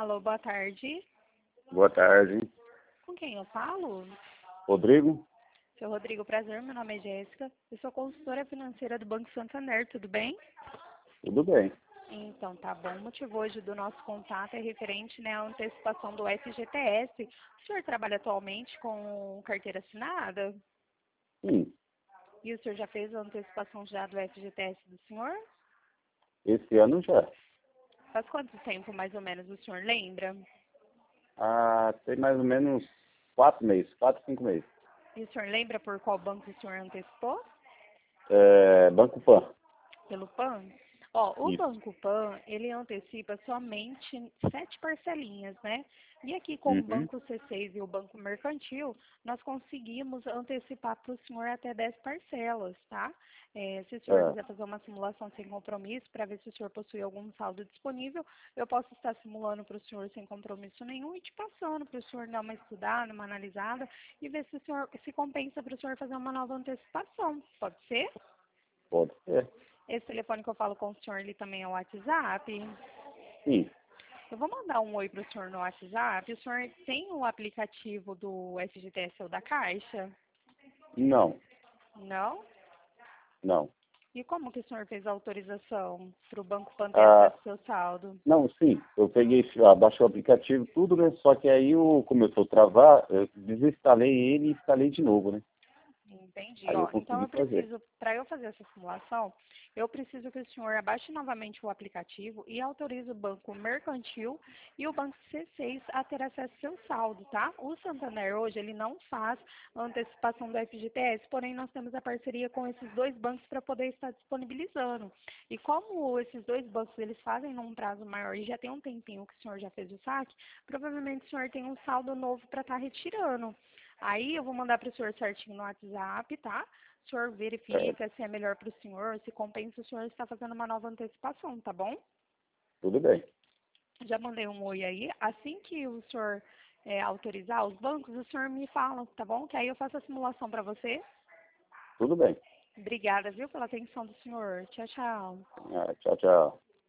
Alô, boa tarde. Boa tarde. Com quem eu falo? Rodrigo? Seu Rodrigo, prazer, meu nome é Jéssica. Eu sou consultora financeira do Banco Santander, tudo bem? Tudo bem. Então, tá bom. O motivo hoje do nosso contato é referente, né, à antecipação do FGTS. O senhor trabalha atualmente com carteira assinada? Sim. E o senhor já fez a antecipação já do FGTS do senhor? Esse ano já. Faz quanto tempo, mais ou menos, o senhor lembra? Tem mais ou menos 4 meses, 4, 5 meses. E o senhor lembra por qual banco o senhor antecipou? Banco Pan. Pelo PAN? Ó, o Isso. Banco PAN, ele antecipa somente 7 parcelinhas, né? E aqui com o Uhum. Banco C6 e o Banco Mercantil, nós conseguimos antecipar para o senhor até 10 parcelas, tá? Se o senhor Ah, quiser fazer uma simulação sem compromisso, para ver se o senhor possui algum saldo disponível, eu posso estar simulando para o senhor sem compromisso nenhum e te passando para o senhor dar uma estudada, uma analisada e ver se o senhor se compensa para o senhor fazer uma nova antecipação. Pode ser? pode ser. Esse telefone que eu falo com o senhor, ele também é o WhatsApp. Sim. Eu vou mandar um oi para o senhor no WhatsApp. O senhor tem o aplicativo do FGTS ou da Caixa? Não. Não? Não. E como que o senhor fez a autorização para o Banco Pan ter Ah, acesso ao seu saldo? não, sim. Eu peguei, baixei o aplicativo, tudo, né? Só que aí começou a travar, eu desinstalei ele e instalei de novo, né? Entendi. Aí eu Ó, então consegui eu fazer. preciso, para eu fazer essa simulação, eu preciso que o senhor abaixe novamente o aplicativo e autorize o Banco Mercantil e o Banco C6 a ter acesso ao seu saldo, tá? O Santander hoje, ele não faz a antecipação do FGTS, porém nós temos a parceria com esses dois bancos para poder estar disponibilizando. E como esses dois bancos, eles fazem num prazo maior e já tem um tempinho que o senhor já fez o saque, provavelmente o senhor tem um saldo novo para estar retirando. Aí eu vou mandar para o senhor certinho no WhatsApp, tá? O senhor É, verifica se é melhor para o senhor, se compensa o senhor estar fazendo uma nova antecipação, tá bom? tudo bem. Já mandei um oi aí. Assim que o senhor autorizar os bancos, o senhor me fala, tá bom? Que aí eu faço a simulação para você. Tudo bem. Obrigada, viu, pela atenção do senhor. Tchau, tchau. Tchau, tchau.